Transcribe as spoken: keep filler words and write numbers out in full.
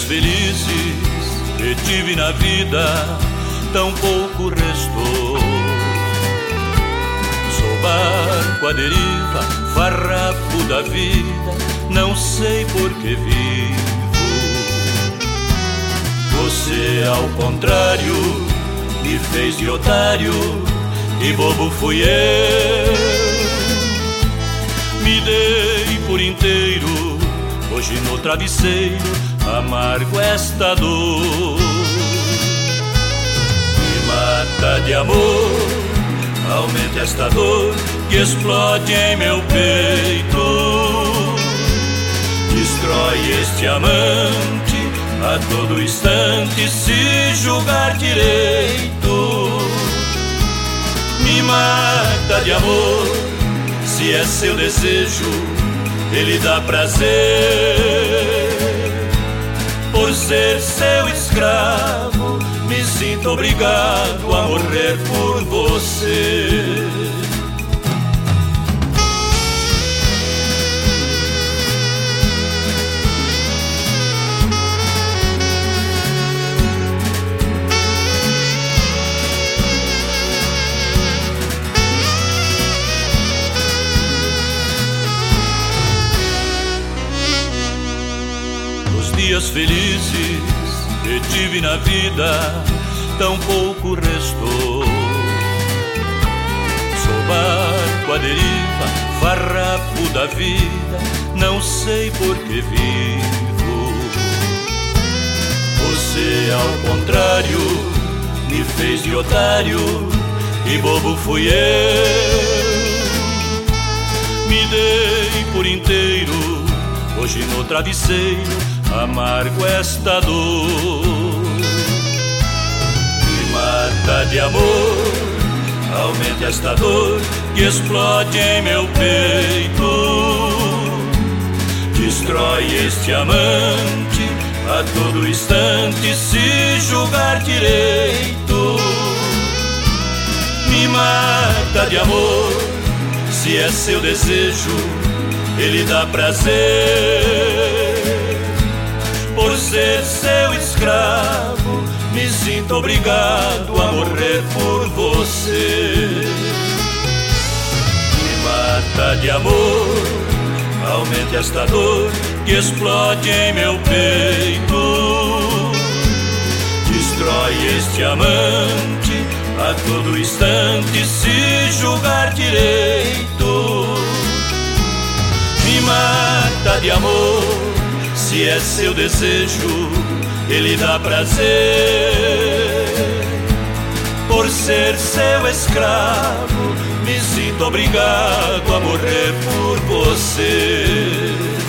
felizes que tive na vida, tão pouco restou. Sou barco à deriva, farrapo da vida, não sei por que vivo. Você, ao contrário, me fez de otário e bobo fui eu. Me dei por inteiro, hoje no travesseiro, amargo esta dor. Me mata de amor, aumenta esta dor que explode em meu peito. Destrói este amante a todo instante, se julgar direito. Me mata de amor, se é seu desejo, ele dá prazer. Por ser seu escravo, me sinto obrigado a morrer por você. Dias felizes que tive na vida, tão pouco restou. Sou barco à deriva, farrapo da vida, não sei por que vivo. Você, ao contrário, me fez de otário e bobo fui eu. Me dei por inteiro, hoje no travesseiro, amargo esta dor. Me mata de amor, aumenta esta dor que explode em meu peito. Destrói este amante a todo instante, se julgar direito. Me mata de amor, se é seu desejo, ele dá prazer. Por ser seu escravo, me sinto obrigado a morrer por você. Me mata de amor, aumente esta dor que explode em meu peito. Destrói este amante a todo instante, se julgar direito. Me mata de amor, se é seu desejo, ele dá prazer. Por ser seu escravo, me sinto obrigado a morrer por você.